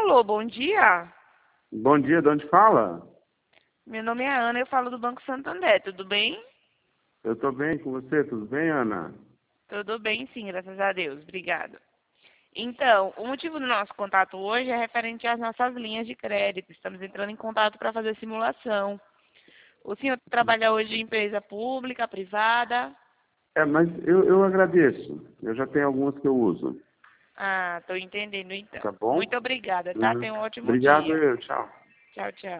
Alô, bom dia. Bom dia, de onde fala? Meu nome é Ana, eu falo do Banco Santander, tudo bem? Eu estou bem com você, tudo bem, Ana? Tudo bem, sim, graças a Deus, obrigada. Então, o motivo do nosso contato hoje é referente às nossas linhas de crédito. Estamos entrando em contato para fazer simulação. O senhor trabalha hoje em empresa pública, privada? Mas eu agradeço. Eu já tenho algumas que eu uso. Ah, estou entendendo então. Tá bom? Muito obrigada, tá? Uhum. Tenha um ótimo Obrigado, dia. tchau. Tchau, tchau.